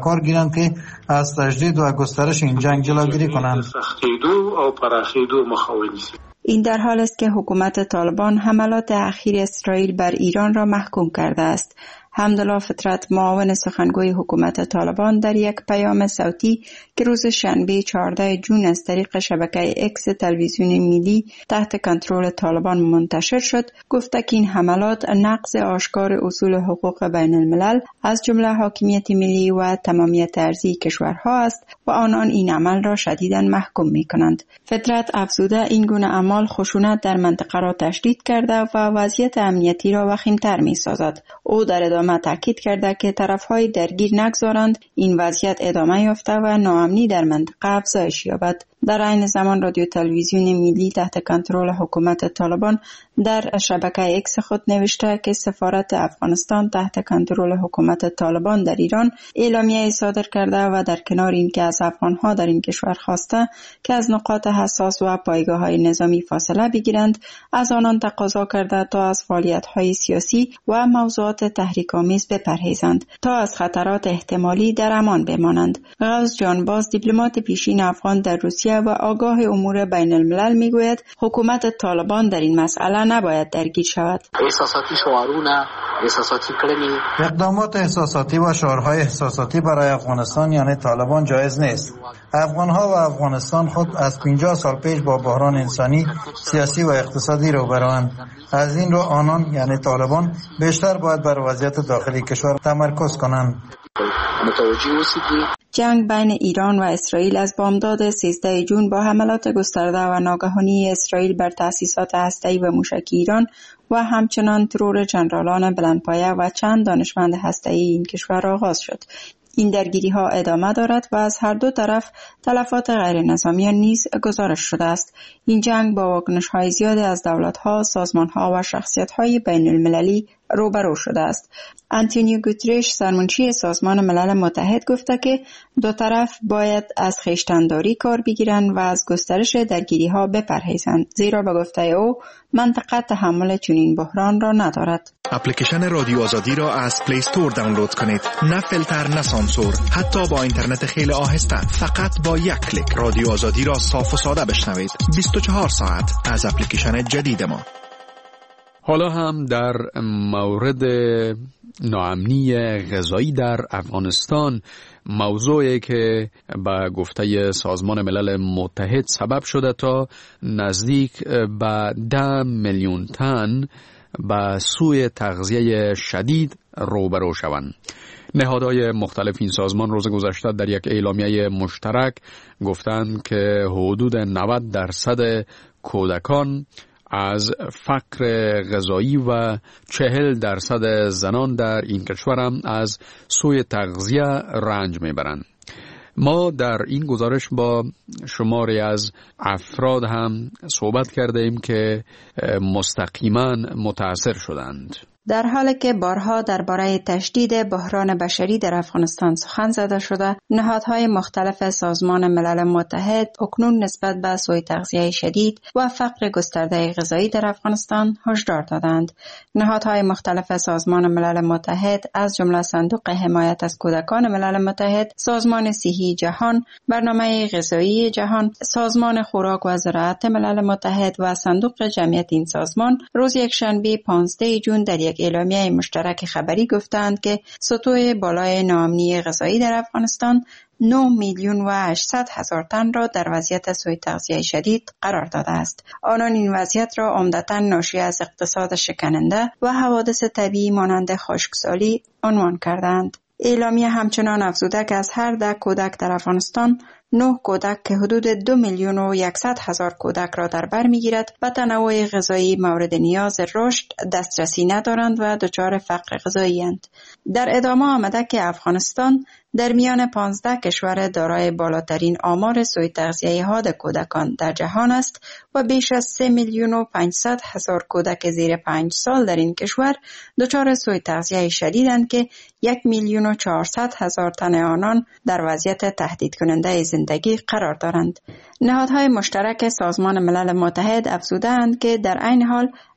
کار گیرند که از تجدید و گسترش این جنگ جلوگیری کنند. این در حال است که حکومت طالبان حملات اخیر اسرائیل بر ایران را محکوم کرده است. حمدالله فطرت، معاون سخنگوی حکومت طالبان، در یک پیام صوتی که روز شنبه 14 جون از طریق شبکه اکس تلویزیون ملی تحت کنترل طالبان منتشر شد، گفت که این حملات نقض آشکار اصول حقوق بین الملل از جمله حاکمیت ملی و تمامیت ارضی کشورها است و آنان این عمل را شدیداً محکوم می‌کنند. فطرت افزوده این گونه اعمال خشونت در منطقه را تشدید کرده و وضعیت امنیتی را وخیم‌تر می‌سازد. او در ادامه تاکید کرده که طرف‌های درگیر نگذارند این وضعیت ادامه یافته و ناامنی در منطقه افزایش یابد. در عین زمان رادیو تلویزیون ملی تحت کنترل حکومت طالبان در شبکه اکس خود نوشته که سفارت افغانستان تحت کنترل حکومت طالبان در ایران اعلامیه صادر کرده و در کنار اینکه از افغانها در این کشور خواسته که از نقاط حساس و پایگاه‌های نظامی فاصله بگیرند، از آنان تقاضا کرده تا از فعالیت‌های سیاسی و موضوعات تحریک‌آمیز بپرهیزند تا از خطرات احتمالی در امان بمانند. غوث جانباز، دیپلمات پیشین افغان در روسیه و آگاه امور بین الملل میگوید حکومت طالبان در این مسئله نباید درگیر شود. اقدامات احساساتی و شعارهای احساساتی برای افغانستان یعنی طالبان جایز نیست. افغانها و افغانستان خود از 50 سال پیش با بحران انسانی، سیاسی و اقتصادی روبروند. از این رو آنان یعنی طالبان بیشتر باید بر وضعیت داخلی کشور تمرکز کنند. جنگ بین ایران و اسرائیل از بامداد 13 جون با حملات گسترده و ناگهانی اسرائیل بر تأسیسات هسته‌ای و موشکی ایران و همچنان ترور جنرالان بلندپایه و چند دانشمند هسته‌ای این کشور آغاز شد. این درگیری ها ادامه دارد و از هر دو طرف تلفات غیر نظامیان نیز گزارش شده است. این جنگ با واکنش های زیاد از دولت ها، سازمان ها و شخصیت های بین المللی روبرو شده است. آنتونیو گوترش، سرمنشی سازمان ملل متحد، گفته که دو طرف باید از خویشتن‌داری کار بگیرند و از گسترش درگیری ها بپرهیزند، زیرا به گفته او منطقه تحمل چنین بحران را ندارد. اپلیکیشن رادیو آزادی را از پلی استور دانلود کنید. نه فیلتر نه سانسور، حتی با اینترنت خیلی آهسته، فقط با یک کلیک رادیو آزادی را صاف و ساده بشنوید. 24 ساعت از اپلیکیشن جدید ما. حالا هم در مورد ناامنی غذایی در افغانستان، موضوعی که به گفته سازمان ملل متحد سبب شده تا نزدیک به 10 میلیون تن به سوی تغذیه شدید روبرو شوند. نهادهای مختلف این سازمان روز گذشته در یک اعلامیه مشترک گفتند که حدود 90% کودکان از فقر غذایی و 40% زنان در این کشور هم از سوی تغذیه رنج میبرند. ما در این گزارش با شماری از افراد هم صحبت کردیم که مستقیما متاثر شدند. در حالی که بارها درباره تشدید بحران بشری در افغانستان سخن زده شده، نهادهای مختلف سازمان ملل متحد اکنون نسبت به سوء تغذیه شدید و فقر گسترده غذایی در افغانستان هشدار دادند. نهادهای مختلف سازمان ملل متحد از جمله صندوق حمایت از کودکان ملل متحد، سازمان صحی جهان، برنامه غذایی جهان، سازمان خوراک و زراعت ملل متحد و صندوق جمعیت این سازمان روز یکشنبه 15 جون در اعلامیه مشترک خبری گفتند که سطوح بالای ناامنی غذایی در افغانستان 9,800,000 تن را در وضعیت سوء تغذیه شدید قرار داده است. آنان این وضعیت را عمدتاً ناشی از اقتصاد شکننده و حوادث طبیعی مانند خشکسالی عنوان کردند. اعلامیه همچنان افزوده که از هر 10 کودک در افغانستان 9 کودک که حدود 2,100,000 کودک را در بر می‌گیرد به تنوع غذایی مورد نیاز رشد دسترسی ندارند و دچار فقر غذایی اند. در ادامه آمده که افغانستان در میان 15 کشور دارای بالاترین آمار سوء تغذیه ها کودکان در جهان است و بیش از 3,500,000 کودک زیر 5 سال در این کشور دچار سوء تغذیه شدیدند که 1,400,000 تن آنان در وضعیت تهدید کننده زندگی قرار دارند. نهادهای مشترک سازمان ملل متحد افزودند که در عین حال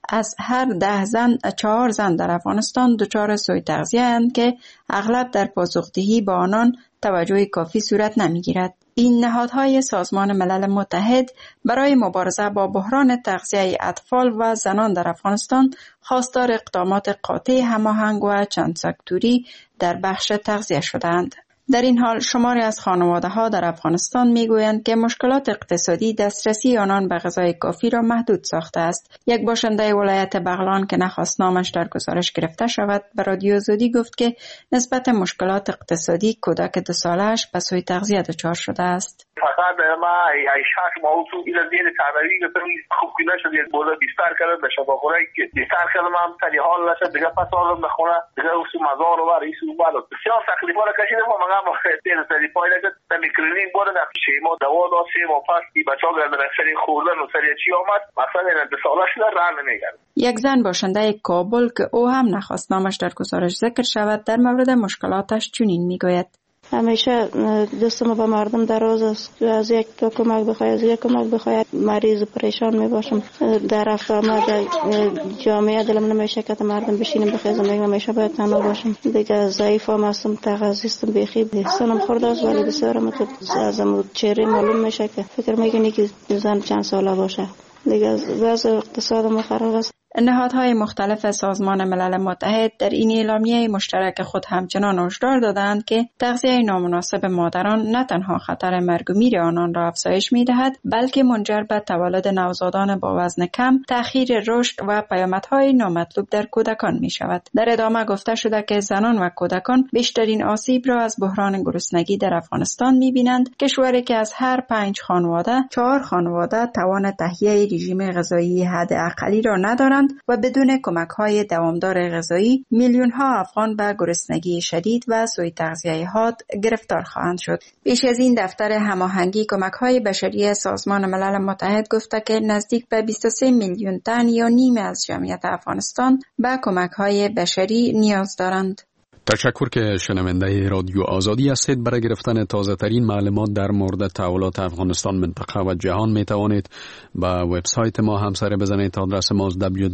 از هر 10 زن 4 زن در افغانستان دچار سوء تغذیه اند که اغلب در پاسخدهی با آنان توجه کافی صورت نمیگیرد. این نهادهای سازمان ملل متحد برای مبارزه با بحران تغذیه اطفال و زنان در افغانستان خواستار اقدامات قاطع هماهنگ و چند سکتوری در بخش تغذیه شدند. در این حال شماری از خانواده‌ها در افغانستان میگویند که مشکلات اقتصادی دسترسی آنان به غذای کافی را محدود ساخته است. یک باشنده ولایت بغلان که نخواست نامش در گزارش گرفته شود به رادیو آزادی گفت که نسبت مشکلات اقتصادی کودک 2 ساله‌اش به سوء تغذیه دچار شده است. فقط ما ای شش ماه تو این زیر تنوی به خوب کی نشد یک بوده بیشتر کرد به شب خوره که بیشتر کردم هم تری حال نشد دیگه پس آدم بخوره دیگه اصول مزار و رئیس و بالا بسیار تکلیفا را کشیدم و مگه مخاطر سری پایله که در کلینیک بوده در شیما دوا داشتیم و پس بچه‌ها گردن سری خوردن و سری چی آمد مثلا این 2 سالش راه نمیگرد. یک زن باشنده کابل که او هم نخواست نامش در گزارش ذکر شود در مورد مشکلاتش چنین میگوید: همیشه دست ما به مردم دراز است، از یک تا کمک بخواهد از یک کمک بخواهد مریض پریشان می باشم. در رفت ما در جامعه دلم نمیشه که مردم بشینم بخیزم، میگم همیشه باید تنها باشم. دیگه ضعیف هم هستم، تغذیستم بیخی سنم خورده است ولی بسیار ازم چهره معلوم میشه که فکر میکنی که زن چند ساله باشه. دیگه وضع اقتصادم خراب است. نهادهای مختلف سازمان ملل متحد در این اعلامیه مشترک خود همچنان هشدار دادند که تغذیه نامناسب مادران نه تنها خطر مرگ و میر آنان را افزایش می‌دهد بلکه منجر به تولد نوزادان با وزن کم، تأخیر رشد و پیامدهای نامطلوب در کودکان می‌شود. در ادامه گفته شده که زنان و کودکان بیشترین آسیب را از بحران گرسنگی در افغانستان می‌بینند. کشوری که از هر 5 خانواده 4 خانواده توان تهیه رژیم غذایی حداقلی را ندارند و بدون کمک‌های دوامدار غذایی میلیون‌ها افغان به گرسنگی شدید و سوء تغذیه حاد گرفتار خواهند شد. پیش از این دفتر هماهنگی کمک‌های بشری سازمان ملل متحد گفته که نزدیک به 23 میلیون تن یا نیمه از جمعیت افغانستان به کمک‌های بشری نیاز دارند. تشکر که شنونده رادیو آزادی هستید. برای گرفتن تازه ترین معلومات در مورد تحولات افغانستان، منطقه و جهان می توانید به وبسایت ما همسر بزنید. آدرس ما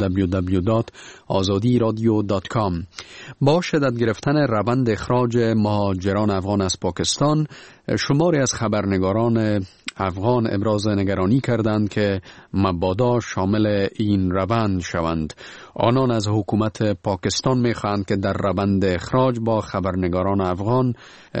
www.azadiradio.com. با شدت گرفتن روند اخراج مهاجران افغان از پاکستان، شماری از خبرنگاران افغان ابراز نگرانی کردند که مبادا شامل این روند شوند. آنان از حکومت پاکستان می‌خواهند که در روند اخراج با خبرنگاران افغان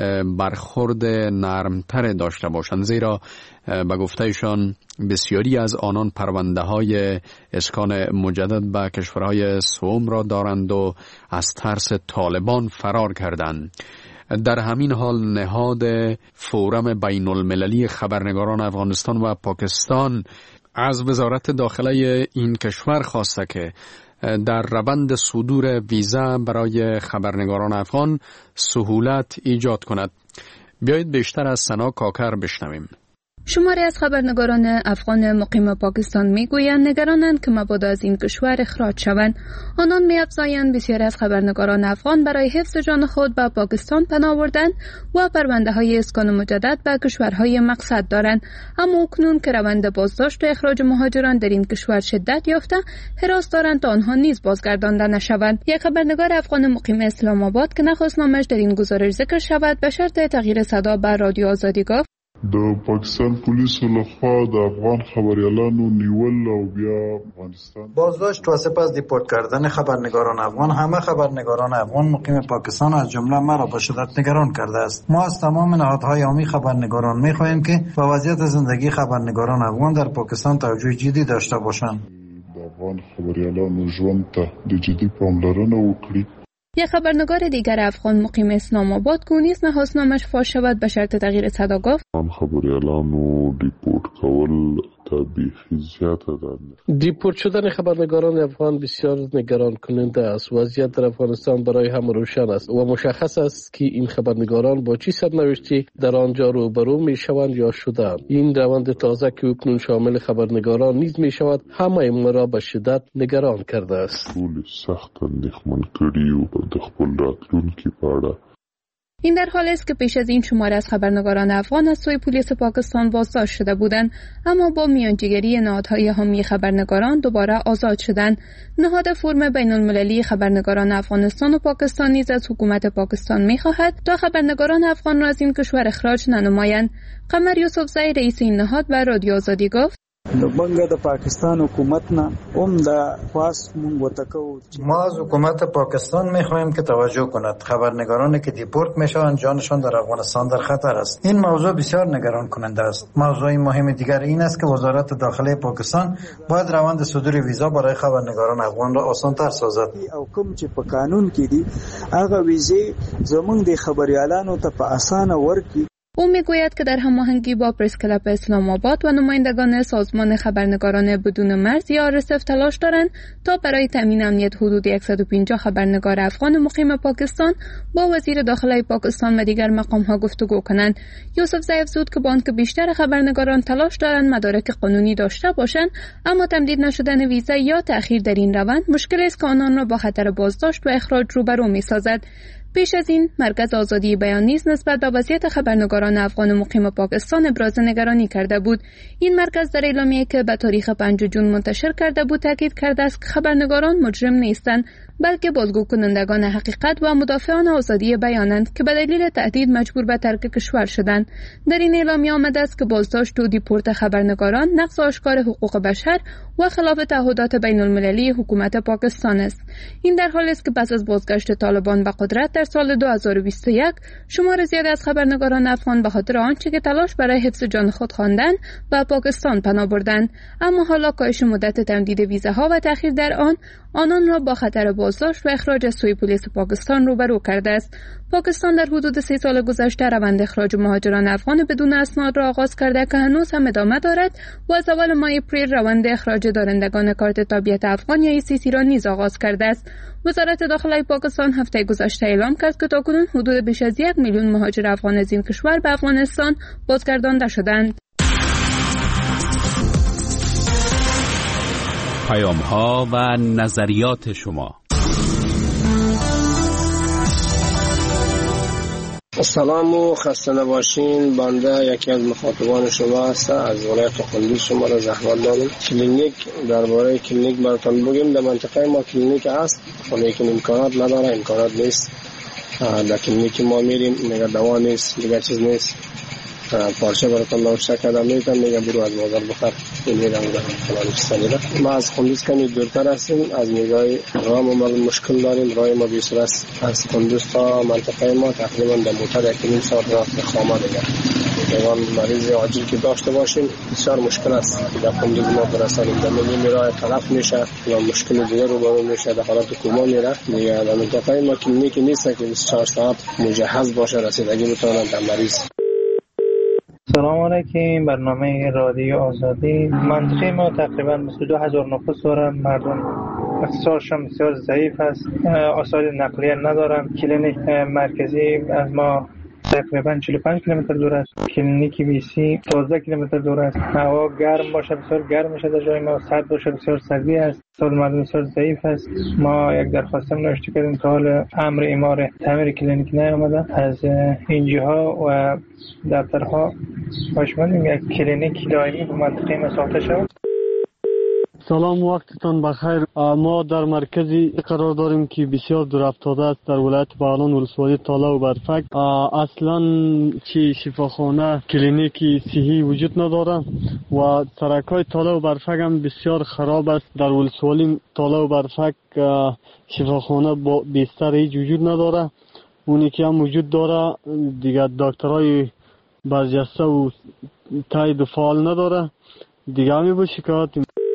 برخورد نرمتر داشته باشند، زیرا به گفتهشان بسیاری از آنان پرونده‌های اسکان مجدد به کشورهای سوم را دارند و از ترس طالبان فرار کردند. در همین حال نهاد فورم بین المللی خبرنگاران افغانستان و پاکستان از وزارت داخله این کشور خواسته که در روند صدور ویزا برای خبرنگاران افغان سهولت ایجاد کند. بیایید بیشتر از سنا کاکر بشنویم. شماری از خبرنگاران افغان مقیم پاکستان میگویند نگرانند که مبادا از این کشور اخراج شوند. آنان می‌افزایند بسیاری از خبرنگاران افغان برای حفظ جان خود به پاکستان پناه بردند و پرونده‌های اسکان مجدد به کشورهای مقصد دارند، اما اکنون که روند بازداشت و اخراج مهاجران در این کشور شدت یافته، حراس دارند تا آنها نیز بازگردانده نشوند. یک خبرنگار افغان مقیم اسلام آباد که نخواست نامش در این گزارش ذکر شود به شرط تغییر صدا به رادیو آزادی گفت: د پاکستان پولیسو لخوا د افغان خبریالانو نیول او بیا افغانستان بازداشت و سپس دیپورت کردن خبرنگاران افغان همه خبرنگاران افغان مقیم پاکستان از جمله مرا با شدت نگران کرده است. ما از تمام نهادهای عامی خبرنگاران می‌خواهیم که به وضعیت زندگی خبرنگاران افغان در پاکستان توجه جدی داشته باشند. د افغان خبریالانو ژوند ته د جدي پاملرنه وکړي. یک خبرنگار دیگر افغان مقیم اسلام آباد که نیز نخواست نامش فاش شود به شرط تغییر صدا گفت: خبریالانو دیپورت کول بیخی زیاده دارند. دیپورت شدن خبرنگاران افغان بسیار نگران کننده است. وضعیت در افغانستان برای همه روشن است و مشخص است که این خبرنگاران با چه سرنوشتی در آنجا روبرو می شوند یا شدند. این روند تازه که اکنون شامل خبرنگاران نیز می شود همه ما را به شدت نگران کرده است. ټول سخت اندېښمن کړي او د خپل راتلونکي په اړه این در حالی است که پیش از این شماری از خبرنگاران افغان از سوی پلیس پاکستان بازداشت شده بودند، اما با میانجیگری نهادهای حامی خبرنگاران دوباره آزاد شدند. نهاد فرم بین‌المللی خبرنگاران افغانستان و پاکستان نیز از حکومت پاکستان می‌خواهد تا خبرنگاران افغان را از این کشور اخراج ننمایند. قمر یوسفزئی رئیس این نهاد به رادیو آزادی گفت: ما از حکومت پاکستان می‌خواهیم که توجه کند. خبرنگارانی که دیپورت میشوند جانشان در افغانستان در خطر است. این موضوع بسیار نگران کننده است. موضوع مهم دیگر این است که وزارت داخله پاکستان باید روند صدور ویزا برای خبرنگاران افغان را آسان‌تر سازد. او کوم چې په قانون کې دي هغه ویزې زمونږ د خبریالانو ته په اسانه ورکړي. او میگوید که در هماهنگی با پرس کلاب اسلام آباد و نمایندگان سازمان خبرنگاران بدون مرز یا RSF تلاش دارند تا برای تامین امنیت حدود 150 خبرنگار افغان مقیم پاکستان با وزیر داخله پاکستان و دیگر مقام‌ها گفتگو کنند. یوسفزئی افزود که با آنکه بیشتر خبرنگاران تلاش دارند مدارک قانونی داشته باشند، اما تمدید نشدن ویزا یا تأخیر در این روند مشکلی است که آنان را با خطر بازداشت و اخراج روبرو می‌سازد. پیش از این مرکز آزادی بیان نیز نسبت به وضعیت خبرنگاران افغان مقیم پاکستان ابراز نگرانی کرده بود. این مرکز در اعلامیه‌ای که به تاریخ 5 جون منتشر کرده بود تاکید کرده است که خبرنگاران مجرم نیستند، بلکه بازگو کنندگان حقیقت و مدافعان آزادی بیانند که به دلیل تهدید مجبور به ترک کشور شدند. در این اعلامیه آمده است که بازداشت و دیپورت خبرنگاران نقض آشکار حقوق بشر و خلاف تعهدات بین‌المللی حکومت پاکستان است. این در حالی است که پس از بازگشت طالبان به قدرت در سال 2021 شمار زیادی از خبرنگاران افغان به خاطر آنچه که تلاش برای حفظ جان خود خواندند و پاکستان پناه بردند، اما حالا کاهش مدت تمدید ویزاها و تأخیر در آنان را با خطر بازداشت و اخراج از سوی پلیس پاکستان روبرو کرده است. پاکستان در حدود 3 سال گذشته روند اخراج مهاجران افغان بدون اسناد را آغاز کرده که هنوز هم ادامه دارد و از اول ماه اپریل روند اخراج دارندگان کارت تابعیت افغان یا ECC را نیز آغاز کرده است. وزارت داخله پاکستان هفته گذشته اعلام کرد که تاکنون حدود بیش از 1 میلیون مهاجر افغان از این کشور به افغانستان بازگردانده شدند. پیام‌ها و نظریات شما. سلام و خسته نباشین. بنده یکی از مخاطبان شما هستم. از ولایت قندوز شما را زحمت دارم. کلینیک، درباره کلینیک براتون بگیم. در منطقه ما کلینیک هست ولی امکانات نداره، امکانات نیست. در کلینیک ما میریم میگه دوا نیست، دیگر چیز نیست. پارچه براتون نوشته کردم میگم برو از بازار بخر. این میرم فلان چیزا. ما از قندوز کمی دورتر هستیم. از نگاه راه ما مشکل داریم. راه ما بیشتر است. از قندوز تا منطقه ما تقریبا در موتور 1.5 ساعت راه خامه دیگه. اگر مریض عاجل که داشته باشیم بسیار مشکل است. در قندوز ما برسانیم. در میگیم راه طرف میشه یا مشکل دیگه رو برو میشه. در حالت کوما میره. دیگه در منطقه ما کلینیک نیست که 24 ساعت مجهز باشه رسیدگی بتونن در مریض. سلام علیکم. برنامه رادیو آزادی. منطقه ما تقریبا 22,000 نفوس داره. مردم اقتصادشان بسیار ضعیف است. وسایل نقلیه ندارن. کلینیک مرکزی از ما تقریبا 45 کیلومتر دور است. کلینیک BC 12 کیلومتر دور است. هوا گرم باشه بسیار گرم میشه در جای ما، سرد باشه بسیار سردی است. سال مردم بسیار ضعیف است. ما یک درخواست نوشته کردیم تا حال امر اعمار تعمیر کلینیک نیامده. از NGOها و دفترها باشیم یک کلینیک دائمی به منطقه ما ساخته شود. سلام، وقتتان بخیر. ما در مرکزی قرار داریم که بسیار دور افتاده است در ولایت بغلان ولسوالی تاله و برفک. اصلا چی شفاخانه کلینیکی صحی وجود نداره و سرکای تاله و برفک هم بسیار خراب است. در ولسوالی تاله و برفک شفاخانه با بستر هیچ وجود نداره. اونی که هم وجود داره دیگه دکترای برجسته و تایید فعال نداره. دیگه همی با شکایت.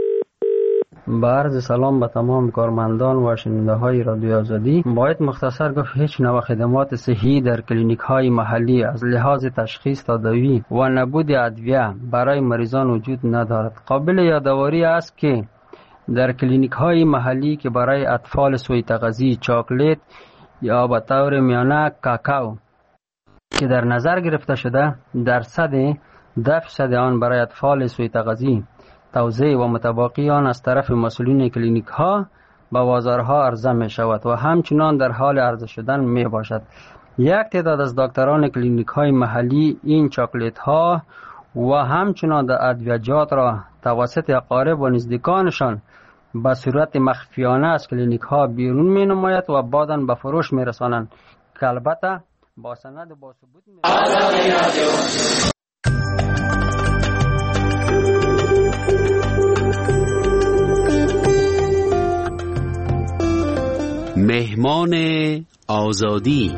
با عرض سلام به تمام کارمندان و شنونده های رادیو آزادی. باید مختصر گفت هیچ نوع خدمات صحی در کلینیک های محلی از لحاظ تشخیص تداوی و نبود ادویه برای مریضان وجود ندارد. قابل یادآوری است که در کلینیک های محلی که برای اطفال سوی تغذیه چاکلیت یا به طور میانه کاکائو که در نظر گرفته شده درصد 10% آن برای اطفال سوی تغذیه توزیع و متباقی آن از طرف مسئولین کلینیک ها به بازارها عرضه می شود و همچنان در حال عرضه شدن می باشد. یک تعداد از دکتران کلینیک های محلی این چاکلیت ها و همچنان ادویجات را توسط اقارب و نزدیکانشان به صورت مخفیانه از کلینیک ها بیرون می نماید و بعداً به فروش می رسانند که البته با سند با ثبوت مهمان آزادی.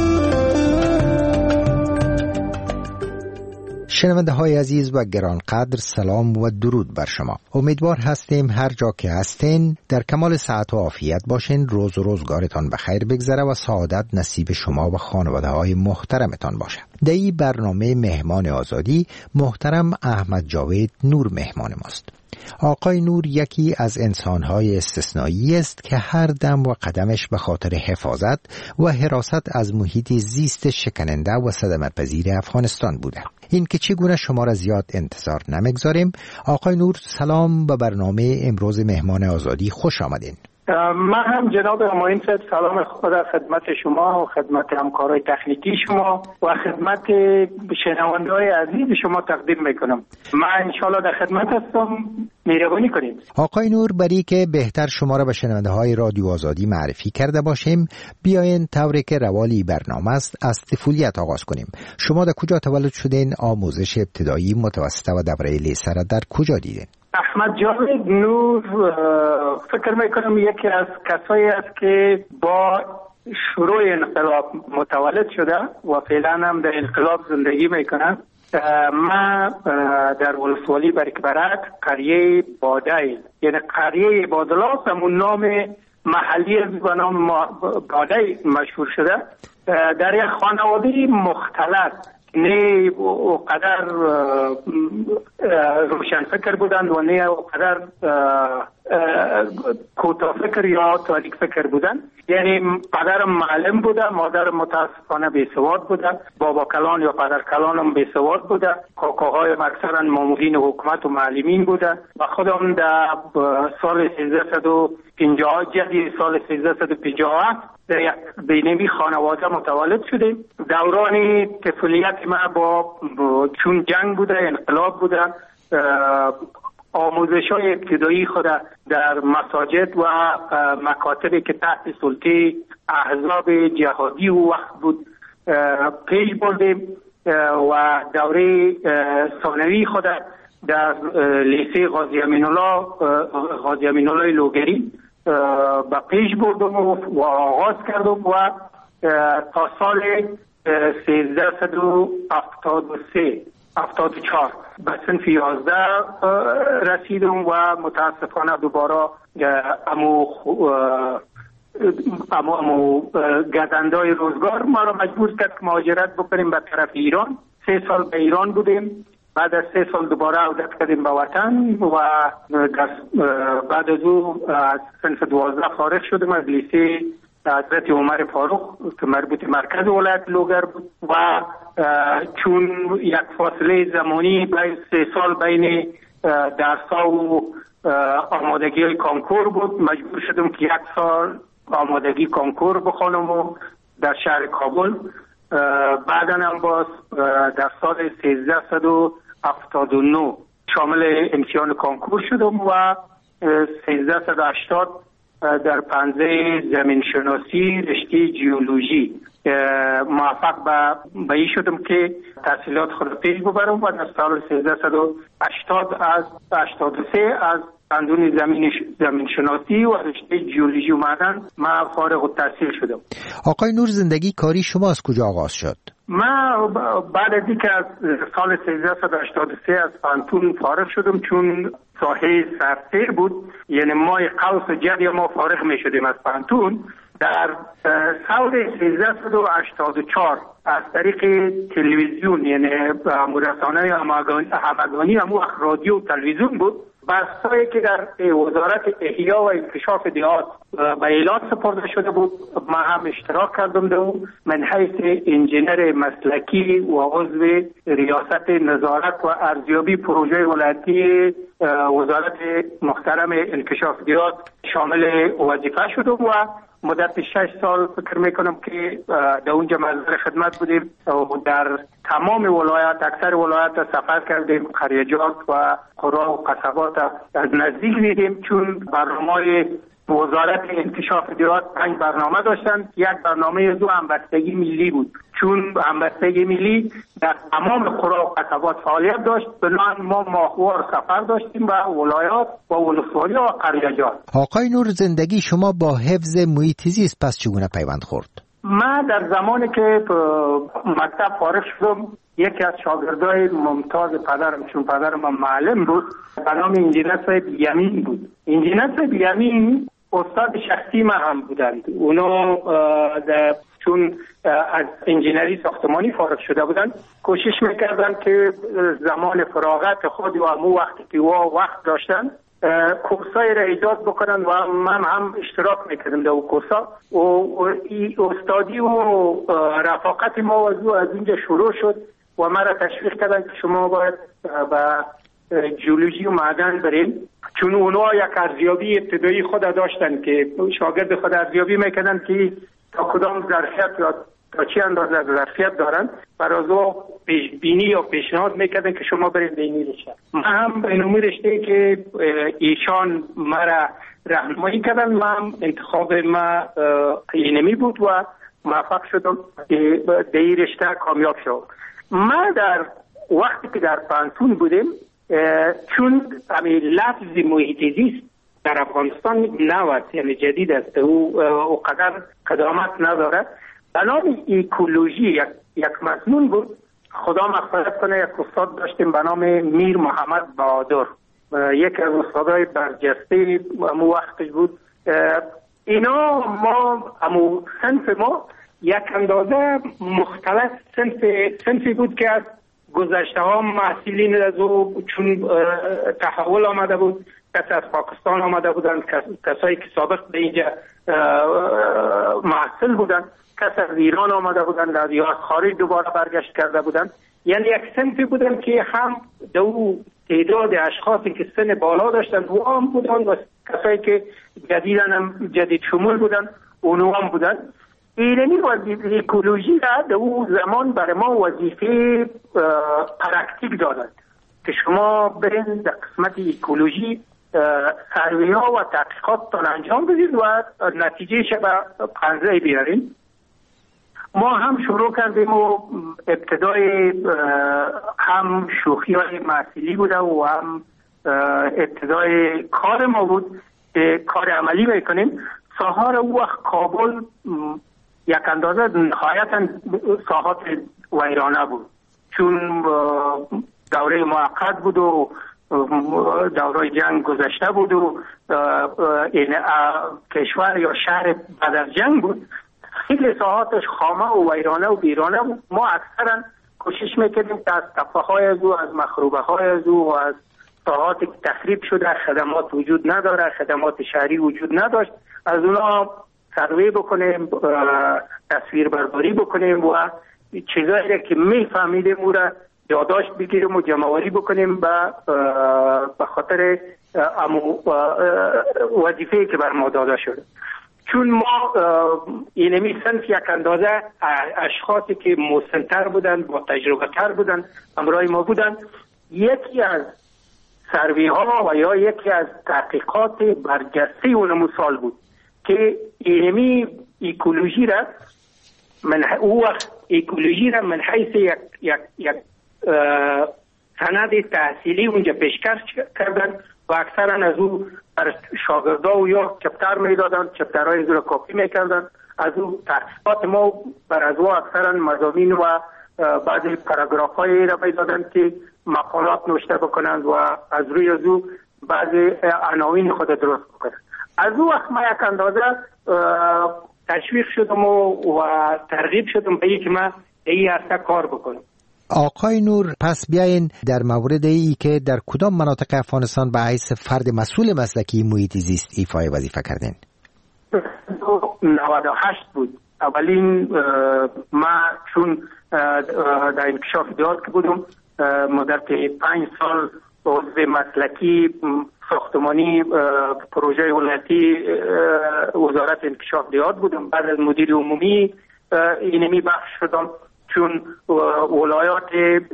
شنونده های عزیز و گرانقدر، سلام و درود بر شما. امیدوار هستیم هر جا که هستین در کمال صحت و عافیت باشین، روز و روزگارتان بخیر بگذره و سعادت نصیب شما و خانواده های محترمتان باشه. در این برنامه مهمان آزادی محترم احمد جاوید نور مهمان ماست. آقای نور یکی از انسان‌های استثنایی است که هر دم و قدمش به خاطر حفاظت و حراست از محیط زیست شکننده و صدمت‌پذیر افغانستان بوده. این که چگونه شما را زیاد انتظار نمیگذاریم. آقای نور سلام به برنامه امروز مهمان آزادی، خوش آمدین. من هم جناب همایون صاحب سلام خود خدمت شما و خدمت همکارای تکنیکی شما و خدمت شنونده‌های عزیز شما تقدیم میکنم. من انشالله در خدمت هستم، مهربانی کنید. آقای نور، برای که بهتر شما را به شنونده‌های رادیو آزادی معرفی کرده باشیم، بیاین طوری که روالی برنامه است از طفولیت آغاز کنیم. شما در کجا تولد شدین؟ آموزش ابتدایی، متوسطه و دوره لیسه را در کجا دیدین؟ احمد جاوید نور فکر میکنم یکی از کسایی است که با شروع انقلاب متولد شده و فعلا هم در انقلاب زندگی میکنه. من در ولسوالی برکبرک قریه بادای، یعنی قریه بادلاس، همون نام محلی به نام بادای مشهور شده. در یک خانواده مختلط، نه اونقدر روشن فکر بودند و نه اونقدر کوتاه فکر یا تاریک فکر بودند. یعنی پدرم معلم بوده، مادرم متاسفانه بیسواد بوده، بابا کلان یا پدر کلانم بیسواد بوده، کاکاهایم اکثرا مامورین حکومت و معلمین بوده و خودم در سال 1350 جدی سال 1357 در یک بینمی خانواده متولد شدیم. دوران طفولیت ما با چون جنگ بوده، انقلاب بوده، آموزش های ابتدایی خود در مساجد و مکاتبی که تحت سلطه احزاب جهادی و وقت بود پیش بردیم و دوره ثانوی خود در لیسه غازی امین الله لوگری با پیش بردم و آغاز کردم و تا سال 1374 به صنف 11 رسیدم و متاسفانه دوباره امو گردندای روزگار ما را مجبور کرد که مهاجرت بکنیم به طرف ایران. 3 سال به ایران بودیم، بعد از 3 سال دوباره عودت کردیم به وطن و بعد از او از صنف 12 فارغ شدم از لیسه حضرت عمر فاروق که مربوط مرکز ولایت لوگر بود و چون یک فاصله زمانی بین 3 سال بین درس‌ها و آمادگی های کانکور بود، مجبور شدم که 1 سال آمادگی کانکور بخونم و در شهر کابل. بعدا هم باز در سال 1379 شامل امتحان کانکور شدم و 1380 در پنزه زمین شناسی رشته جیولوژی موفق به این شدم که تحصیلات خود پیش ببرم و در سال 1380 از 83 از فنون زمین شناسی و رشته جیولوژی و معدن من فارغ التحصیل شدم. آقای نور، زندگی کاری شما از کجا آغاز شد؟ من بعد از اینکه از سال 1383 از پانتون فارغ شدم، چون ساحه سرسیر بود، یعنی ماه قوس جدی ما فارغ می شدیم از پانتون. در سال 1384 از طریق تلویزیون، یعنی رسانه همگانی همون رادیو و تلویزیون بود، بحثایی که در وزارت احیا و انکشاف دیهات به اعلان سپرده شده بود ما هم اشتراک کردم در اون. من حیث انجینر مسلکی و عضو ریاست نظارت و ارزیابی پروژه ولایتی وزارت محترم انکشاف دیهات شامل وظیفه شدم و مدت 6 سال فکر میکنم که در اونجا مزدور خدمت بودیم و در تمام ولایت، اکثر ولایت سفر کردیم، قریجات و قرا و قصبات از نزدیک دیدیم. چون برنامه وزارت انکشاف دیات 5 برنامه داشتند. یک برنامه دو همبستگی ملی بود، چون همبستگی ملی در تمام قرا و قصبات فعالیت داشت. بنابراین ما ماهوار سفر داشتیم به ولایات و ولسوالی و قریجات. آقای نور، زندگی شما با حفظ محیط زیست پس چگونه پیوند خورد؟ من در زمانی که مکتب فارغ شدم، یکی از شاگردای ممتاز پدرم، چون پدرم معلم بود، به نام انجینر صاحب یمین بود. انجینر صاحب یمین استاد شخصی من هم بودند. اونا چون از انجینری ساختمانی فارغ شده بودند، کوشش میکردن که زمان فراغت خود و همون وقتی که وقت داشتن کورسای را ایجاد بکنن و من هم اشتراک میکردم در اون کورسا. و استادی و رفاقت ما از اینجا شروع شد و من را تشویق کردن که شما باید به جیولوژی و معدن بریم، چون اونها یک ارزیابی ابتدایی خود داشتن که شاگرد خود ارزیابی میکردن که تا کدام ظرفیت یا تا چی اندازه ظرفیت دارن، برای او پیش بینی یا پیشنهاد میکردن که شما برید به این رشته. من هم به این رشته که ایشان مرا راهنمایی کردن، من انتخاب ما اینمی بود و موفق شدم که به این رشته کامیاب شدم. ما در وقتی که در پانتون بودیم، چون همین لفظ محیط زیست در افغانستان نوست، یعنی جدید است، او قدر قدامت نداره. بنام ایکولوژی یک مضمون بود. خدا مغفرت کنه، یک استاد داشتیم به نام میر محمد بهادر، یک از استادای برجسته امو وقتش بود. اینا ما امو صنف ما یک اندازه مختلف صنفی بود که از گذشته ها محصولین از او، چون تحول آمده بود، کسی از پاکستان آمده بودن، کسایی که سابق به اینجا محصول بودن، کسی از ایران آمده بودن یا از خارج دوباره برگشت کرده بودن. یعنی یک صنفی بودن که هم دو تعداد اشخاصی که سن بالا داشتن و هم بودن و کسایی که جدید شمول بودن اونو هم بودن. اینمی وظیفه اکولوژی را در اون زمان برای ما وظیفه پرکتیک دادند که شما برین در قسمت اکولوژی سروی ها و تحقیقاتتان انجام بدید و نتیجهش به پنجره بیارین. ما هم شروع کردیم و ابتدای هم شوخی های محصولی بوده و هم ابتدای کار ما بود که کار عملی میکنیم. ساحار او وقت کابل یک اندازه نهایتا ساحات ویرانه بود، چون دوره موقت بود و دوره جنگ گذشته بود و این کشور یا شهر بعد از جنگ بود. خیلی ساحاتش خامه و ویرانه و بیرانه بود. ما اکثرا کوشش میکردیم که از تپه های از او، از مخروبه های از او و از ساحاتی که تخریب شده، خدمات وجود نداره، خدمات شهری وجود نداشت، از اونا سروی بکنیم، تصویر برداری بکنیم و چیزایی که میفهمیدیم او را یادداشت بگیریم و جمع‌آوری بکنیم به خاطر وظیفه‌ای که بر ما داده شده. چون ما اینمی صنف یک اندازه اشخاصی که مسن‌تر بودن، با تجربه تر بودن، همراه ما بودن، یکی از سروی ها و یا یکی از تحقیقات برجسته اون مثال بود که اینمی اکولوژی را من حیث یک سند تحصیلی اونجا پیشکش کردن و اکثرا از او بر شاگردا و یا چپتر میدادن، چپترهای از او را کپی میکردن. از او تحقیقات ما بر از او اکثرا مضامین و بعضی پاراگراف های را میدادن که مقالات نوشته بکنند و از روی از او بعضی عناوین خود درست بکنند. از او وقت ما یک اندازه تشویق شدم و ترغیب شدم به اینکه من این هسته کار بکنم. آقای نور، پس بیاین در مورد ای که در کدام مناطق افغانستان به حیث فرد مسئول مسلکی محیط زیست ایفای وظیفه کردین؟ 98 بود. اولین ما چون در انکشاف دیات که بودم مدت 5 سال عضو مسلکی ساختمانی پروژه ولایتی وزارت انکشاف دیار بودم. بعد از مدیر عمومی اینمی بخش شدم، چون ولایات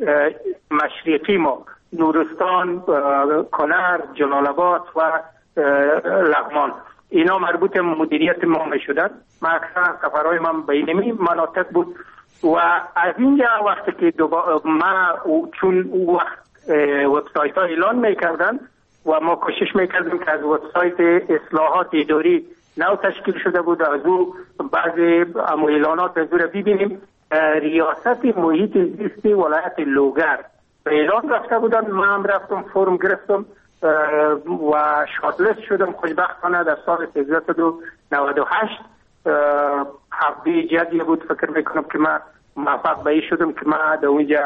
مشرقی ما نورستان، کنر، جلال آباد و لغمان اینا مربوط مدیریت ما می شدن. من اکثر سفرهای من به اینمی مناطق بود و از اینجا وقتی که ما چون وقت وبسایت ها اعلان می کردن و ما کوشش می کردیم که از وبسایت اصلاحات اداری نو تشکیل شده بود از او بعضی اعلانات از او را ببینیم. ریاست محیط زیست ولایت لوگر به اعلان رفته بودن. من هم رفتم فرم گرفتم و شاتلست شدم. خوشبختانه در سال 1398 حبی جدی بود. فکر میکنم که من موفق به این شدم که من در اونجا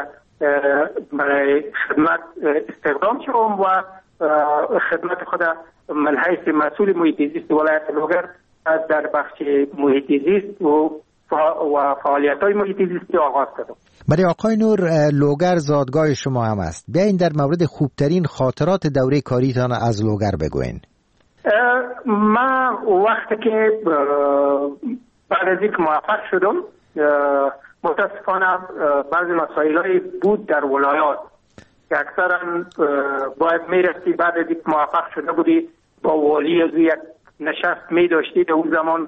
برای خدمت استخدام شدم و خدمت خود من حیث مسئول محیط زیست ولایت لوگر از در بخش محیط زیست و فعالیت های محیط زیستی آغاز کردم. برای آقای نور، لوگر زادگاه شما هم است. بیاین در مورد خوبترین خاطرات دوره کاریتان از لوگر بگوین. من وقتی که بعد از اینکه موفق شدم متاسفانه بعضی مسائل‌های بود در ولایات که اکثرا باید میرستی بعد از اینکه موفق شده بودی با والی از یک نشست می داشتی. در اون زمان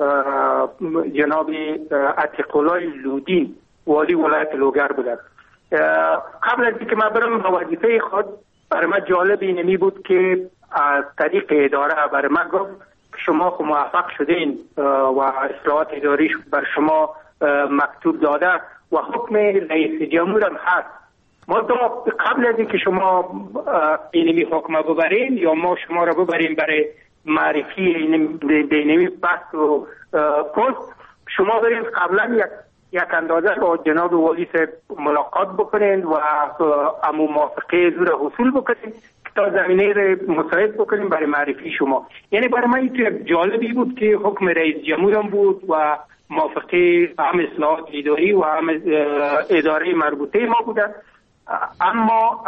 جناب عتیق الله لودین والی ولایت لوگر بودن. قبل از اینکه من برم به وظیفه خود برای من جالب اینمی بود که از طریق اداره برای من گفت شما خو موفق شدین و اصلاحات اداری بر شما مکتوب داده و حکم رئیس جمهور هم هست. ما قبل از اینکه شما اینمی حکم ببرین یا ما شما را ببریم برای معرفی اینمی بحث و پست، شما برید قبلا یک اندازه با جناب والی ملاقات بکنین و امو موافقه زور حصول بکنین تا زمینه را مساعد بکنین برای معرفی شما. یعنی برای من این جالبی بود که حکم رئیس جمهورم بود و موافقه هم اصلاحات اداری و هم اداره مربوطه ما بودن. اما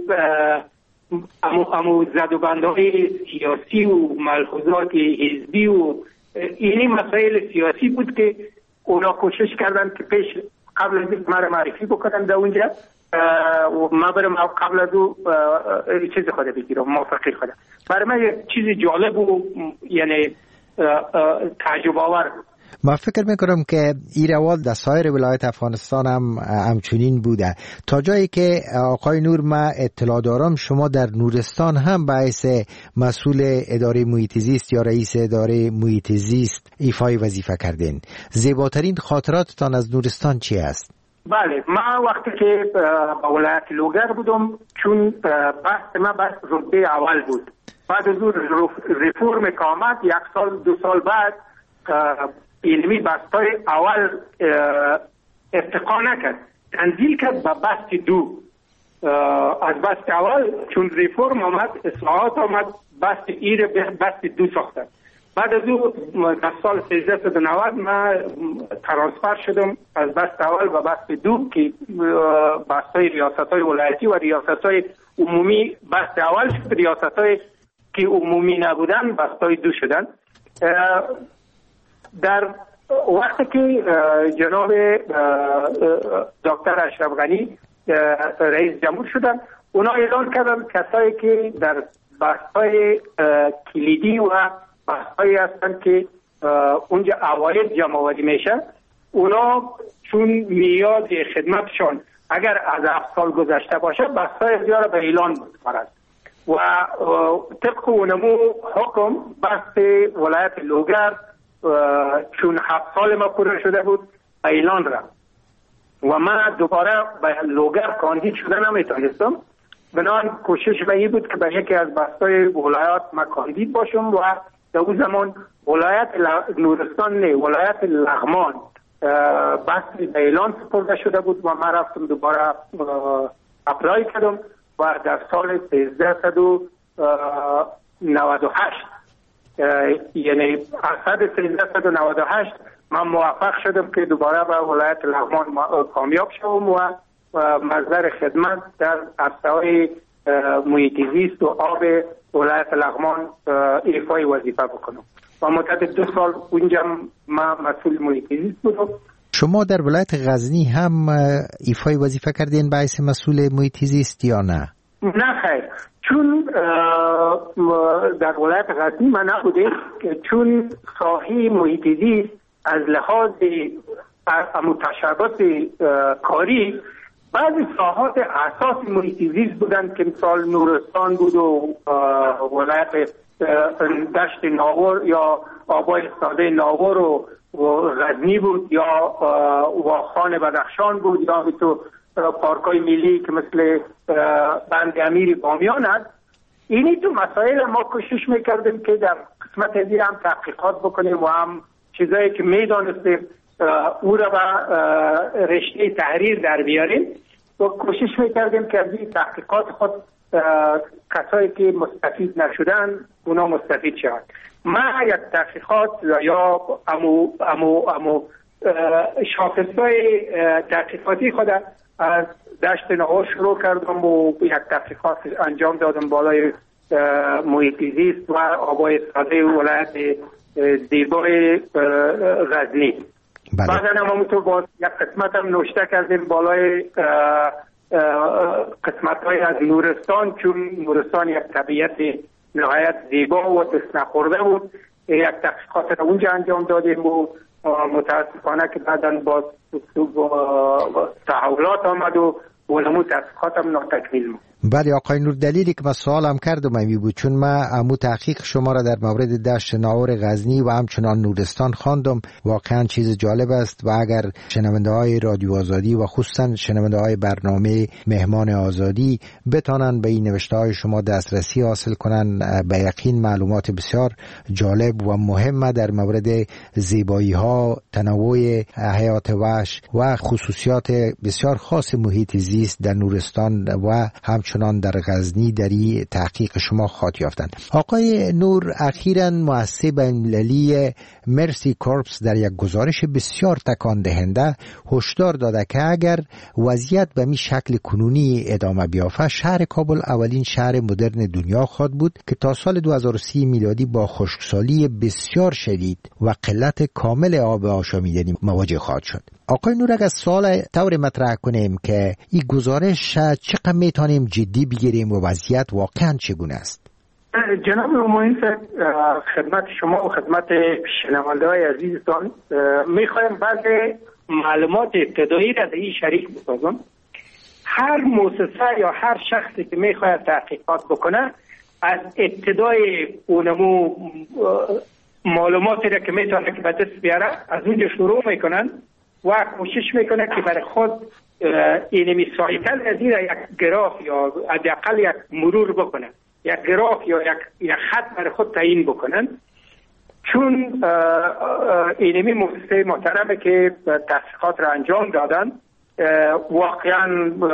امو زدوبندهای سیاسی و ملحوظات حزبی و اینی مسائل سیاسی بود که اونا کوشش کردن که پیش قبل از اینکه مرا معرفی بکنن در اونجا و من برم قبل از او چیز خود بگیرم موافقه خود. برای من یک چیز جالب و یعنی تعجب آور. ما فکر میکنم که این روال در سایر ولایت افغانستان هم همچنین بوده، تا جایی که آقای نور ما اطلاع دارم شما در نورستان هم باعث مسئول اداره محیط زیست یا رئیس اداره محیط زیست ایفای وظیفه کردین. زیباترین خاطراتتان از نورستان چی است؟ بله، من وقتی که با ولایت لوگر بودم چون بحث من بحث رتبه اول بود. بعد از اون ریفورم که آمد یک سال دو سال بعد علمی بستای اول ارتقا نکرد، تنزیل کرد به بست دو. از بست اول چون ریفورم آمد اصلاحات آمد بست ایر بست دو ساختن. بعد از او در سال 1390 من ترانسفر شدم از بست اول و بست دو که بستای ریاست‌های ولایتی و ریاست‌های عمومی بست اول شد، ریاست‌های که عمومی نبودن بستای دو شدن. در وقتی که جناب دکتر اشرف غنی رئیس جمهور شدن، اونا اعلان کردن کسایی که در بحث‌های کلیدی و بحث‌هایی هستن که اونجا عواید جمع‌آوری میشه، اونا چون میاد خدمتشان اگر از 7 سال گذشته باشه بحث‌های زیاد به اعلان می‌رسد و طبق اونمو حکم بحث ولایت لوگر چون 7 سال ما پوره شده بود اعلان را و من دوباره به لوگر کاندید شده نمیتونستم. بنابراین کوشش به این بود که به یکی از بستای ولایات ما کاندید باشم و در اون زمان ولایت نورستان نه ولایت لغمان بستی به اعلان سپرده شده بود و من رفتم دوباره اپلای کردم و در سال 1398 یعنی اسد 1398 من موفق شدم که دوباره به ولایت لغمان کامیاب شدم و مصدر خدمت در عرصه‌های محیط زیست و آب ولایت لغمان ایفای وظیفه بکنم و مدت 2 سال اونجا من مسئول محیط زیست بودم. شما در ولایت غزنی هم ایفای وظیفه کردین به حیث مسئول محیط زیست یا نه؟ نه خیر، چون در ولایت غزنی من نبودیم، چون ساحه محیط زیست از لحاظ متشابهات کاری بعضی ساحات اساس محیط زیست بودند که مثال نورستان بود و ولایت دشت ناور یا آبای ساده ناور و غزنی بود یا واخان بدخشان بود یا تو پارکای ملی که مثل بند امیر بامیان است. اینی تو مسائل ما کوشش میکردیم که در قسمت دیگه هم تحقیقات بکنیم و هم چیزایی که میدانستیم او را به رشته تحریر در بیاریم و کوشش میکردیم که از این تحقیقات خود کسایی که مستفید نشدن اونا مستفید شوند. من یک تحقیقات یا امو شاخصهای تحقیقاتی خود از دشت ناور شروع کردم و یک تحقیقات انجام دادم بالای محیط زیست و آبای ساده ولایت زیبای غزنی. بعد هم همونطور باز یک قسمت هم نوشته کردیم بالای قسمت های از نورستان، چون نورستان یک طبیعت نهایت زیبا و دست نخورده بود. یک تحقیقات را اونجا انجام دادیم و متاسفانه که بعدا باز تحولات آمد و ولمو تحقیقات هم ناتکمیل بود. بله آقای نور، دلیلی که من سوالم کردم امی بود چون من امو تحقیق شما را در مورد دشت ناور غزنی و همچنان نورستان خواندم. واقعا چیز جالب است و اگر شنونده های رادیو آزادی و خصوصا شنونده های برنامه مهمان آزادی بتانن به این نوشته های شما دسترسی حاصل کنن، به یقین معلومات بسیار جالب و مهم در مورد زیبایی ها، تنوع حیات وحش و خصوصیات بسیار خاص محیط زیست در نورستان و همچنان در غزنی در این تحقیق شما خاطر یافتند. آقای نور، اخیراً مؤسسه بین‌المللی مرسی کورپس در یک گزارش بسیار تکان دهنده هشدار داده که اگر وضعیت به می شکل کنونی ادامه بیافته، شهر کابل اولین شهر مدرن دنیا خواهد بود که تا سال 2030 میلادی با خشکسالی بسیار شدید و قلت کامل آب آشامیدنی مواجه خواهد شد. آقای نور، اگر سوال طور مطرح کنیم که این گزارش چقدر میتونیم جدی بگیریم و وضعیت واقعا چگونه است؟ جناب معین صاحب، خدمت شما و خدمت شنونده‌های عزیزتان میخوایم بعضی معلومات ابتدایی را در این شریک بسازم. هر مؤسسه یا هر شخصی که میخواید تحقیقات بکنه از ابتدای اونمو معلوماتی را که میتونه که به دست بیاره از اونجا شروع میکنن و کوشش میکنه که برای خود اینمی سایتل از این یک گراف یا حداقل یک مرور بکنه، یک گراف یا یک خط برای خود تعیین بکنن. چون اینمی مؤسسه محترمه که تحقیقات را انجام دادن واقعا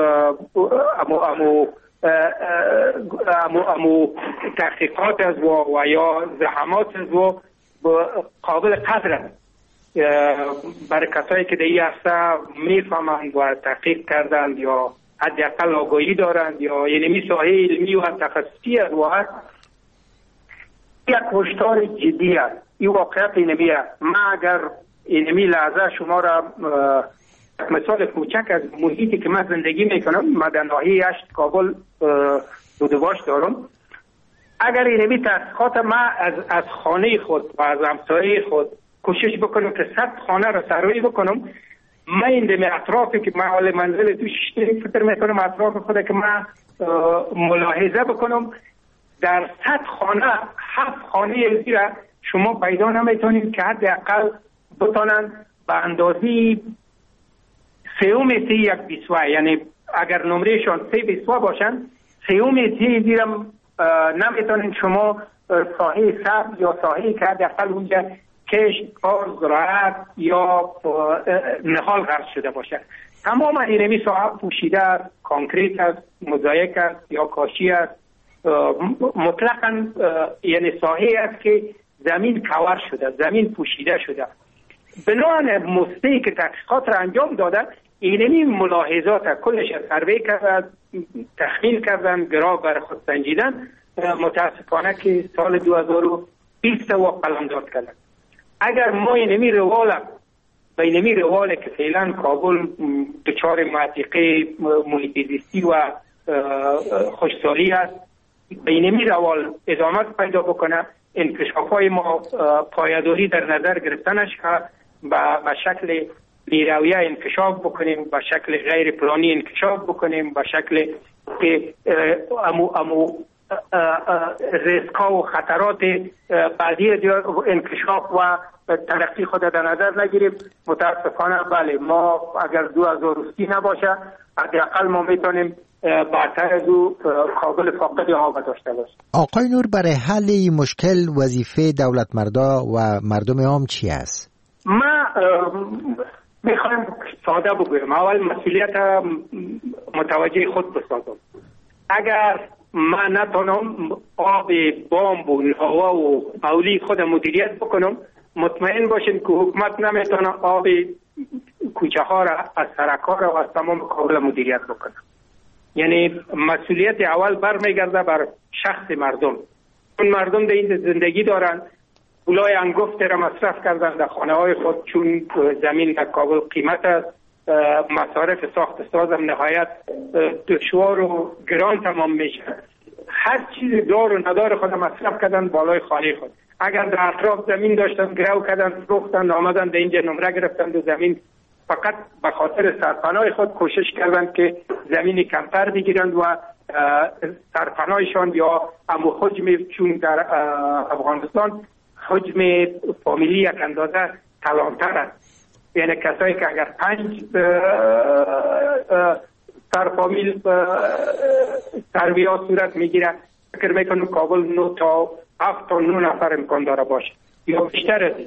امو تحقیقات از و یا زحمات از و قابل قدر برای کسایی که در این عرصه میفهمند و تحقیق کردند یا حداقل آگاهی دارند یا یعنی ساحه علمی و تخصصی است و یک هشدار جدی است. این واقعیت اینمی است. من اگر اینمی لحظه شما را مثال کوچک از محیطی که من زندگی میکنم، من در ناحیه 8 کابل بودواش دارم، اگر اینمی تحقیقات من از خانه خود و از همسایه خود کوشش بکنم که 100 خانه را سروی بکنم، من این دم اطرافی که من حال منزل توش فکر میکنم اطراف خود که من ملاحظه بکنم، در 100 خانه 7 خانه زیرا شما پیدا نمیتونید که حداقل بتونن به اندازی 3 متر یک بیسوه، یعنی اگر نمرهشان 3 بیسوه باشن 3 متر زیرا نمیتونید شما ساحه سبز یا ساحه که حداقل اونجا کشت، کار، زراعت یا نهال غرس شده باشد. تمام اینمی ساحه پوشیده است، کانکریت است، موزاییک است یا کاشی است، مطلقاً یعنی ساحه است که زمین کور شده، زمین پوشیده شده. بنابراین مؤسسه‌ای که تحقیقات را انجام داده اینمی ملاحظات کلش سروی کردن، تخمین کردن، گراه بر خود سنجیدن. متاسفانه که سال 2020 و قلمداد کردن. اگر ما اینمی روال که فعلا کابل دچار معتیقه محیط زیستی و خوشسالی است، به اینمی روال ادامت پیدا بکنه، انکشاف‌های ما پایداری در نظر گرفتنش که به شکل بی‌رویه انکشاف بکنیم، به شکل غیر پلانی انکشاف بکنیم، به شکل که ریسک‌ها و خطرات بعدی انکشاف و ترقی خود در نظر نگیریم. متاسفانه بله، ما اگر 2030 نباشه حداقل ما میتونیم برتر از او کابل فاقد آب داشته باشیم. آقای نور، برای حل این مشکل وظیفه دولت مردا و مردم عام چی است؟ ما میخوایم ساده بگویم. اول مسئولیت متوجه خود بسازم. اگر من نتونم آب بامب و هوا و اولی خود مدیریت بکنم، مطمئن باشین که حکومت نمیتونه آب کوچه ها را از سرک ها را و از تمام کابل مدیریت بکنه. یعنی مسئولیت اول برمیگرده بر شخص مردم. اون مردم در این زندگی دارن، پولای انگفت را مصرف کردن در خانه های خود، چون زمین در کابل قیمت است، مصارف ساخت سازم نهایت دشوار و گران تمام میشه. هر چیز دار و ندار خود مصرف کردن بالای خانه خود. اگر در اطراف زمین داشتن گرو کردن، فروختن، آمدن در اینجا نمره گرفتن دو زمین، فقط به خاطر سرپناه خود کوشش کردن که زمینی کمتر بگیرند و سرپناهشان یا امو حجم، چون در افغانستان حجم فامیلی یک اندازه کلانتر است. یعنی کسایی که اگر 5 سرفامیل سرویا صورت میگیره، فکر میکنم کابل 9 تا 7 تا 9 نفر امکان داره باشه یا بیشتر از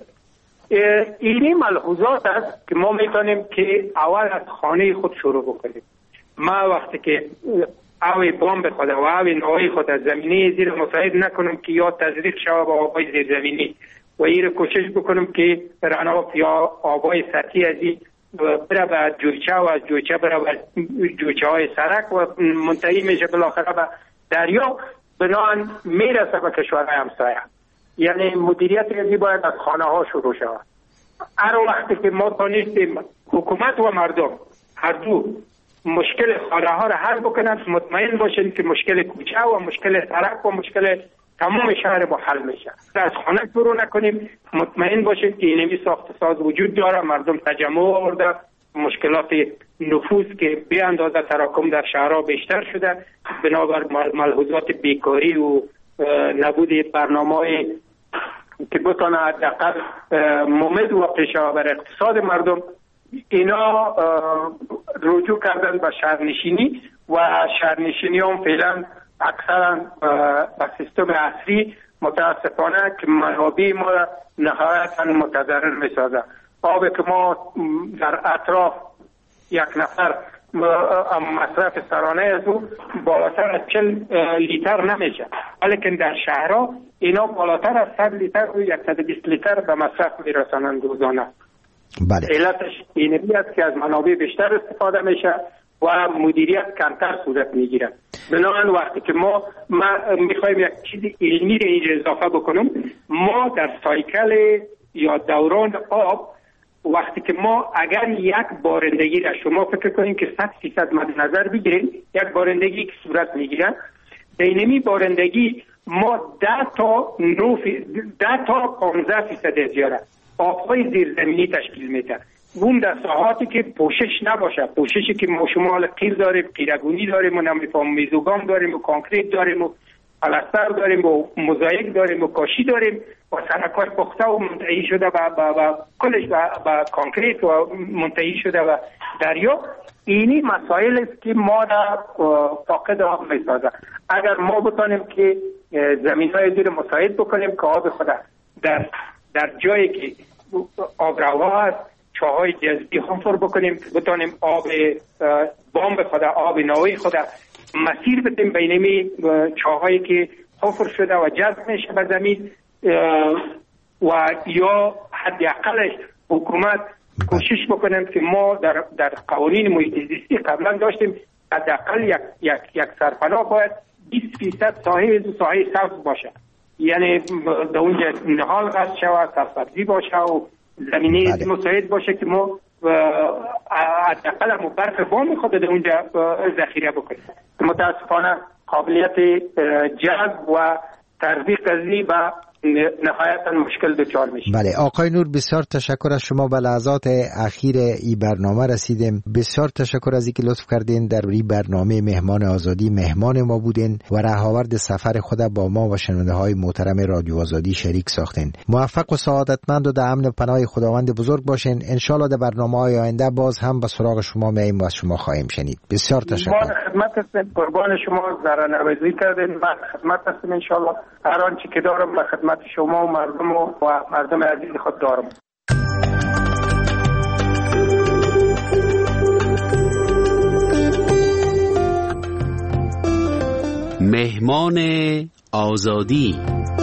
این ملحوظات است که ما میتونیم که اول از خانه خود شروع بکنیم. ما وقتی که آوی بام خود و آوی نوعی خود از زمینی زیر مساعد نکنم که یا تزریق شود با آبای زیر زمینی و این رو کوشش بکنم که رناف یا آبای سطحی از این بره به جویچه و از جویچه بره به جویچه های سرک و منتهی میشه بالاخره به دریا، بنابراین میرسه به کشورهای همسایه. یعنی مدیریت ریزی باید از خانه ها شروع شود. هر وقتی که ما تانستیم حکومت و مردم هر دو مشکل خانه ها را حل بکنند، مطمئن باشین که مشکل کوچه و مشکل سرک و مشکل تمام شهر با حل میشه. از خانه شروع نکنیم، مطمئن باشین که اینمی ساخت ساز وجود داره، مردم تجمع آورده، مشکلات نفوذ که به اندازه تراکم در شهرها بیشتر شده، بنابر ملحوظات بیکاری و نبود برنامه که بتونه حداقل ممد و پیشا بر اقتصاد مردم، اینا رجوع کردن به شهرنشینی و شهرنشینی هم فعلا اکثرا به سیستم عصری متاسفانه که منابع ما را نهایتا متضرر میسازه. آب که ما در اطراف یک نفر مصرف سرانه از او بالاتر از 40 لیتر نمیشه، ولیکن در شهرها اینا بالاتر از 100 لیتر و 120 لیتر به مصرف میرسانند روزانه. بله. علتش اینه است که از منابع بیشتر استفاده میشه و مدیریت کمتر صورت میگیره. بنابراین وقتی که ما میخوایم یک چیز علمی رو اینجا اضافه بکنم، ما در سایکل یا دوران آب وقتی که ما اگر یک بارندگی را شما فکر کنید که 100% مد نظر بگیرید، یک بارندگی که صورت میگیره، اینمی بارندگی ما 10 تا 15% زیاده آبهای زیرزمینی تشکیل میده. اون در ساحاتی که پوشش نباشه، پوششی که ما شمال قیر داریم، قیرگونی داریم و نمیفهم میزوگام داریم و کانکریت داریم و پلستر داریم و موزاییک داریم و کاشی داریم و سرک‌های پخته و منتهی شده و کلش با کانکریت و منتهی شده و دریا. اینی مسائل است که ما را فاقد آب میسازه. اگر ما بتانیم که زمین‌های زیر مساعد بکنیم که آب خود در جایی که آب روا است چاهای جذبی حفر بکنیم، بتانیم آب بام خود، آب نوعی خود مسیر بدیم بینمی چاهایی که حفر شده و جذب میشه به زمین و یا حداقلش حکومت کوشش بکنیم که ما در قوانین محیط زیستی قبلا داشتیم حداقل یک سرپناه باید 20% ساحه سبز باشه، یعنی در اونجا نهال قصد شود، سبزی باشه و زمینه مساعد باشه که ما حداقل هم برف بام خود در اونجا ذخیره بکنیم. متاسفانه قابلیت جذب و تطبیق قضیه و نهایتا مشکل دچار میشه. بله آقای نور، بسیار تشکر از شما. به لحظات اخیر این برنامه رسیدیم. بسیار تشکر از اینکه لطف کردین در این برنامه مهمان آزادی مهمان ما بودین و رهاورد سفر خود با ما و شنونده های محترم رادیو آزادی شریک ساختین. موفق و سعادتمند و در امن و پناه خداوند بزرگ باشین. ان شاء الله در برنامه‌های آینده باز هم به سراغ شما میایم و از شما خواهیم شنید. بسیار تشکر. خدمت هستم، قربان شما، زارنوازی کردین. من خدمت هستم ان شاء الله. هر آنچه که دارم به خدمت شما و مردم عزیز خود دارم. مهمان آزادی.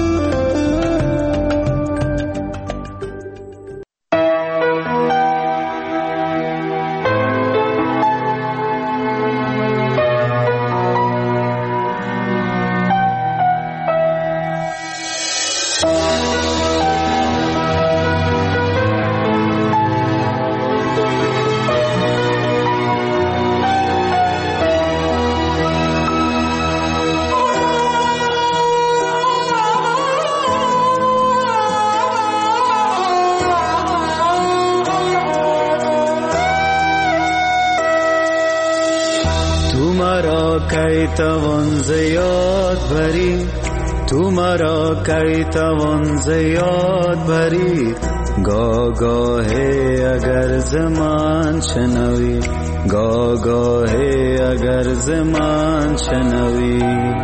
توان زیاد بری، تو مرا کی توان زیاد بری، گاگاهی اگر زمان شنوی، گاگاهی اگر زمان شنوی.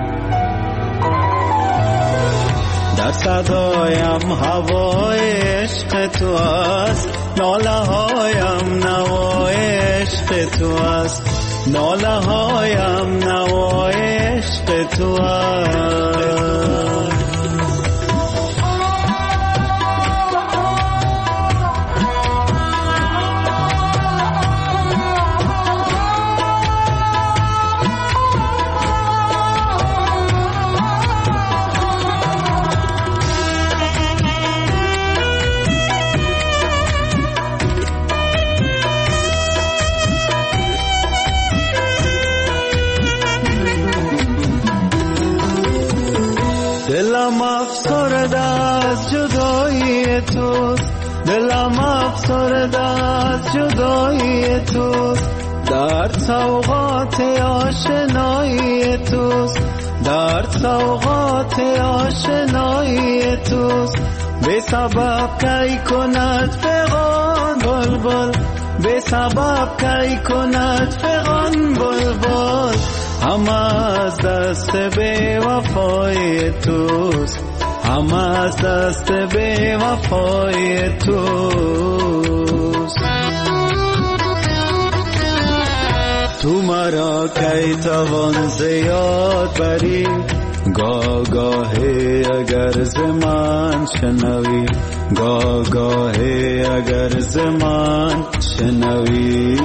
در صدایم هوای عشق تو است، ناله هایم نوای عشق تو است، ناله هایم نوای عشق تو است. دلم افسرده از جدایی توست، دلم افسرده از جدایی توست، در سوغات آشنایی توست، در سوغات آشنایی توست. به سبب کی کند فغان بلبل، به سبب کی کند فغان بلبل، همه از دست به وفای توست، همه از دست به وفای توست. تو مرا کی توان زیاد بری، گاگاهی اگر زمان شنوی، گاگاهی اگر زمان شنوی.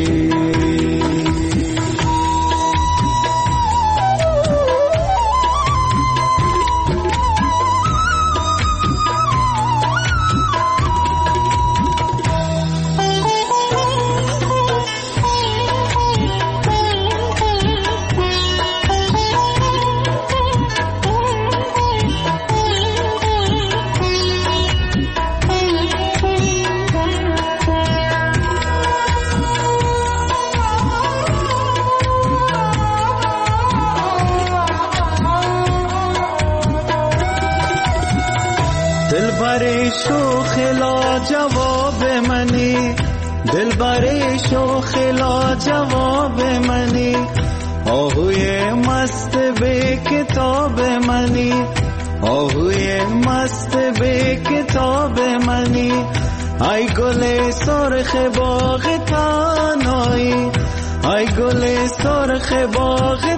دلبر شوخ لا جواب منی، دلبر شوخ لا جواب منی، آهوی مست به کتاب منی، آهوی مست به کتاب منی. ای گل سرخ باغ تنهایی، ای گل سرخ باغ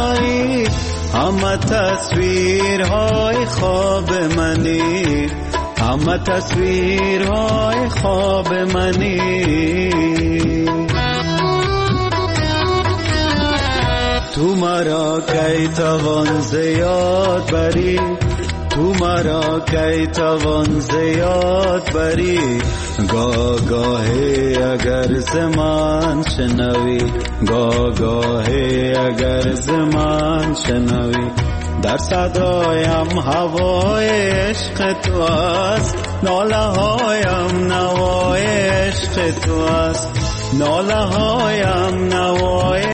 تنهایی، همه تصویرهای خواب منی، همه تصویرهای خواب منی. تو مرا کی توان زیاد بری، تو مرا کی توان زیاد بری. گاهی اگر زمان شنوی، گاهی اگر زمان شنوی. در صدایم هوای عشق تو است، ناله هایم نوای عشق تو است، ناله هایم نوای